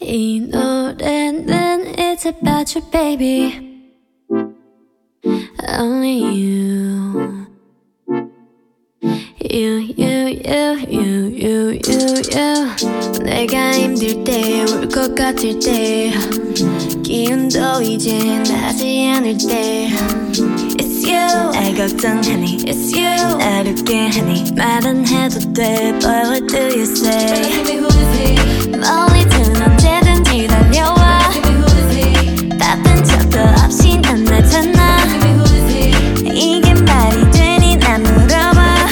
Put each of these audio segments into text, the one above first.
이 노래는 It's about you baby Only you 내가 힘들 때 울 것 같을 때 기운도 이제 나지 않을 때 It's you 날 걱정하니 It's you 날 웃게 하니 말은 해도 돼 But what do you say 멀리든 언제든지 달려와 바쁜 척도 없이 난 나타나 이게 말이 되니 난 물어봐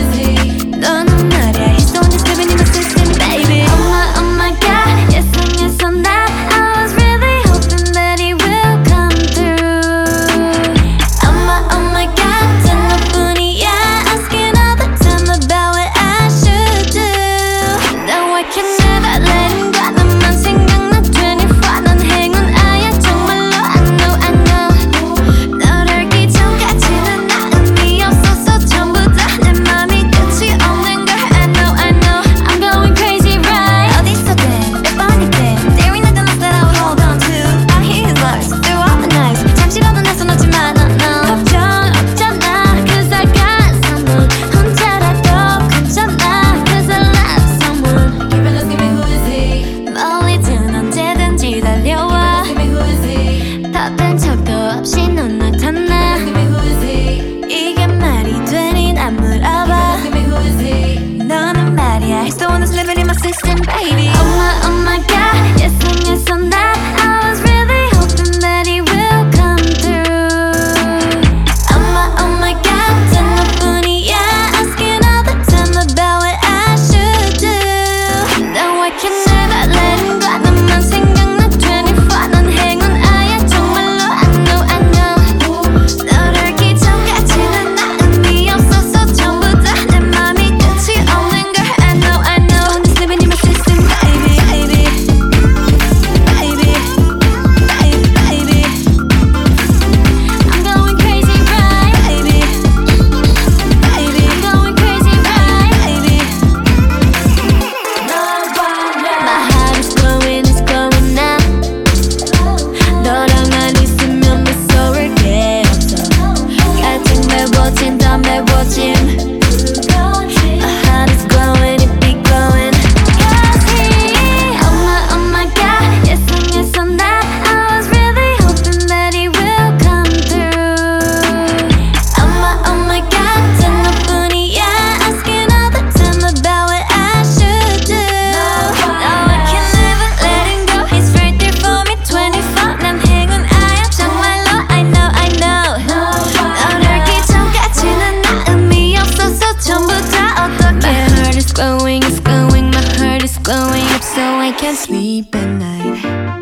너는 말야 He's the one that's living in my system baby Oh my god Yes and yes on that I was really hoping that he will come through Oh my god 단 너뿐이야 Asking all the time about what I should do No I can never let him go 너만 생각나 24 넌 행운아야 정말로 I know 널 알기 전까지는 나 의미 없었어 전부 다 내 맘이 끝이 없는 걸 I know I'm going crazy right 어디서든 몇 번이든 There ain't nothing else that I would hold on to I hear his voice through all the nights 잠시라도 나서 놓지만 no 걱정 없잖아 Cause I got someone 혼자라도 괜찮아 Cause I love someone Give me who is he 멀리든 언제든지 달려와 Give me who is he 바쁜 척도 없이 넌 나타나 Give me who is he 이게 말이 되니 난 물어봐 Give me who is he 너는 말이야 He's the one that's living in my system baby Oh my god Yes and yes on that I was really hoping that he will come through Oh my god 단 너뿐이야 Asking all the time about what I should do No I can never let him go 너만 생각나 24 넌 행운아야 정말로 I know 널 알기 전까지는 나 의미 없었어 전부 다 내 맘이 끝이 없는 걸 I know I'm just living in my system baby baby I'm going crazy right baby I'm going crazy right baby My heart is glowing it's glowing now 너랑만 있으면 무서울 게 없어 가득 메워진 더 메워진 My heart is glowing it be glowing Cause he Oh my god Yes and yes on that I was really hoping that he will come through Oh my god 단 너뿐이야 Asking all the time about what I should do No I can never let him go He's right there for me 24 난 행운아야 정말로 I know 널 알기 전까지는 나 의미 없었어 전부 다 어떡해 My heart is glowing it's glowing My heart is glowing up so I can't sleep at night